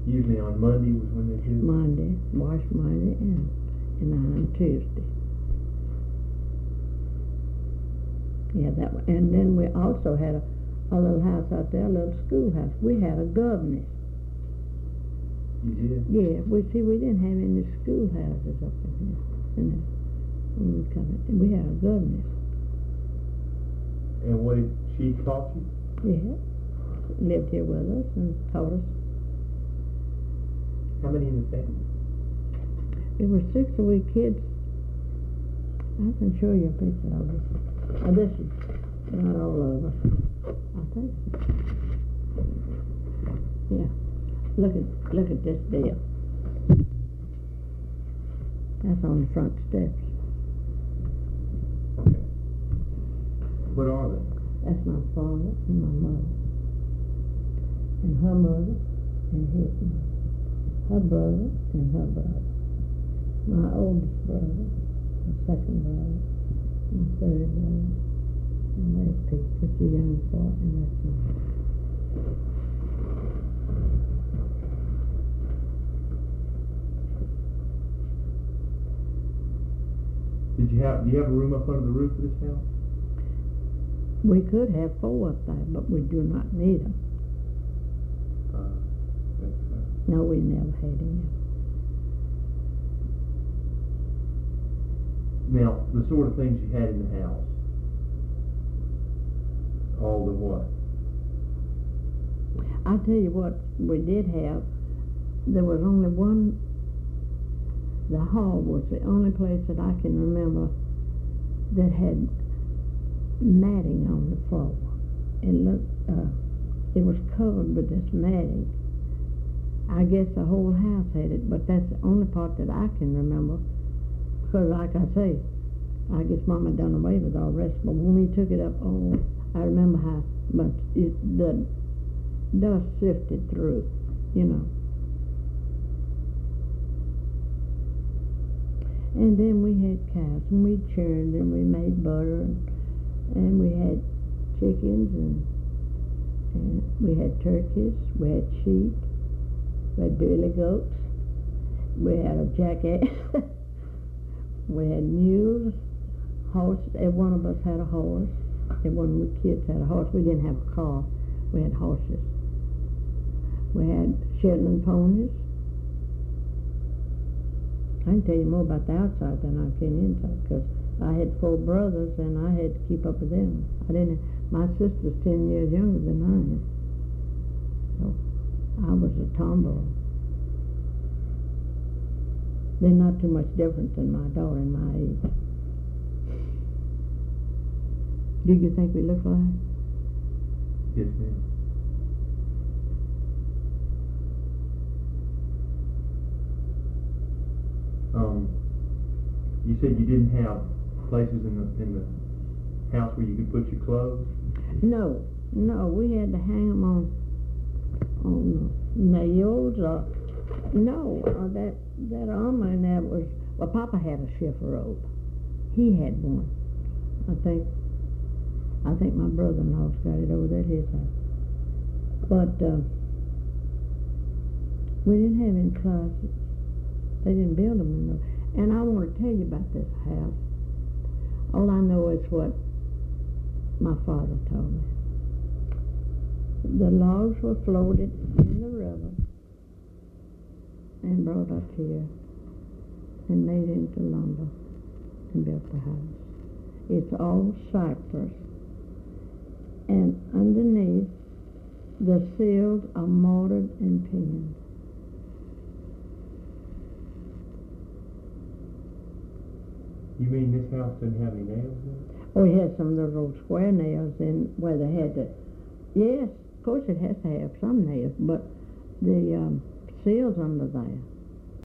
Usually on Monday was when they do it? Monday, wash Monday, and iron Tuesday. Yeah, that one. And then we also had a little house out there, a little schoolhouse. We had a governess. You did? Yeah, we didn't have any schoolhouses up in here. When we come in. We had a governess. And what did she taught you? Yeah. Lived here with us and taught us. How many in the family? There were 6 of we kids. I can show you a picture of this. Now this is not all of us, I think. Yeah. Look at this deal. That's on the front steps. Okay. What are they? That's my father and my mother. And her mother and his mother. Her brother and her brother. My oldest brother, my second brother, my third brother. And there's Pete, that's the young part, and that's mine. Do you have a room up under the roof of this house? We could have 4 up there, but we do not need them. No, we never had any. Now, the sort of things you had in the house. All the what? I'll tell you what we did have. There was only one. The hall was the only place that I can remember that had matting on the floor. It was covered with this matting. I guess the whole house had it, but that's the only part that I can remember. Because like I say, I guess Mama done away with all the rest. But when we took it up, I remember how much the dust sifted through, you know. And then we had cows, and we churned, and we made butter, and we had chickens, and we had turkeys, we had sheep, we had billy goats, we had a jackass, we had mules, horses. Every one of us had a horse. Every one of the kids had a horse. We didn't have a car. We had horses. We had Shetland ponies. I can tell you more about the outside than I can inside, because I had 4 brothers and I had to keep up with them. My sister's 10 years younger than I am, so I was a tomboy. They're not too much different than my daughter and my age. Do you think we look alike? Yes, ma'am. You said you didn't have places in the house where you could put your clothes? No, we had to hang them on nails or that armor, and that was, well, Papa had a shift robe. He had one. I think my brother-in-law's got it over there at his house. But we didn't have any closets. They didn't build them in those. And I want to tell you about this house. All I know is what my father told me. The logs were floated in the river and brought up here and made into lumber and built the house. It's all cypress. And underneath, the sills are mortared and pinned. You mean this house didn't have any nails in it? Oh, it has some little square nails in where they had to. Yes, of course it has to have some nails, but the seals under there